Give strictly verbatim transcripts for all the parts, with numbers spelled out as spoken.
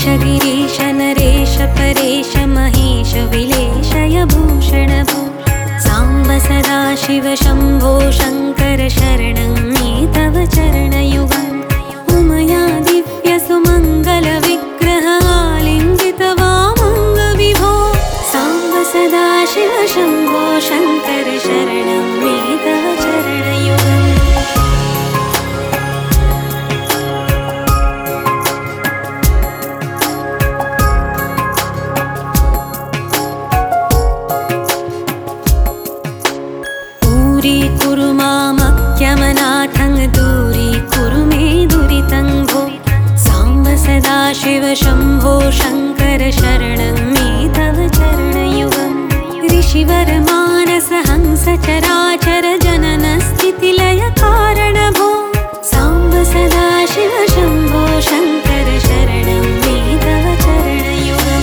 गिरीश नरेश परेश महेश विलेशय भूषण भो साम्ब सदा शिव शम्भो शङ्कर शरणं मे तव चरणयुगम् उमया दिव्य सुमङ्गल विग्रह आलिङ्गित वामङ्ग विभो साम्ब सदा शिव शम्भो शङ्कर शरणं मे तव चरणयुगम् दूरीकुरु मामख्यमनाथं दूरीकुरु मे दुरितं भो साम्ब सदा शिव शम्भो शङ्कर शरणं मे तव चरणयुगम् ऋषिवर मानस हंस चराचर जनन स्थितिलय कारण भो साम्ब सदा शिव शम्भो शङ्कर शरणं मे तव चरणयुगम्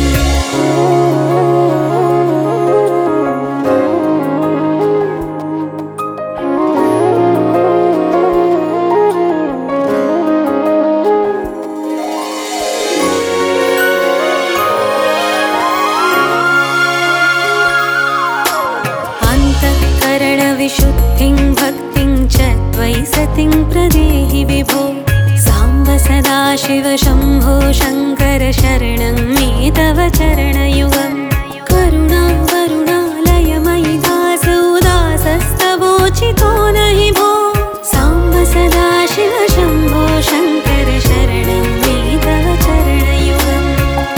विशुद्धिं भक्तिं च त्वयि सतिं प्रदेहि विभो साम्ब सदा शिव शम्भो शङ्कर शरणं मे तव चरणयुगम् करुणा वरुणालयमयि दासोदासस्तवोचितो नहि भो साम्ब सदा शिव शम्भो शङ्कर शरणं मे तव चरणयुगम्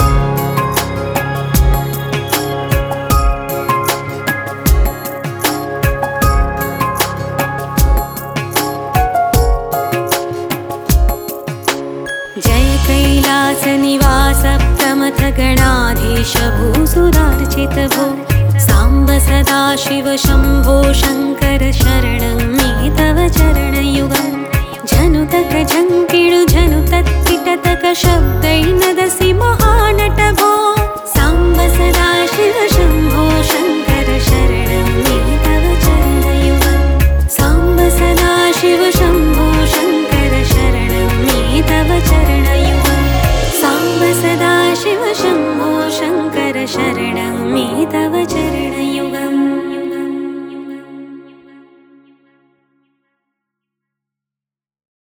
जय कैलास निवास प्रमथ गणाधीश भूसुरार्चित भो साम्ब सदा शिव शम्भो शङ्कर शरणं मे तव चरणयुगम् जनुतक झङ्किळु झनुतत्किटतक शब्दैनदसि महानट भो साम्ब सदा शिव शम्भो शङ्कर शरणं मे तव चरणयुगम् साम्ब सदा शिव शम्भो शङ्कर शरणं मे तव चरणयुगम् साम्ब सदा शिव शम्भो शङ्कर शरणं मे तव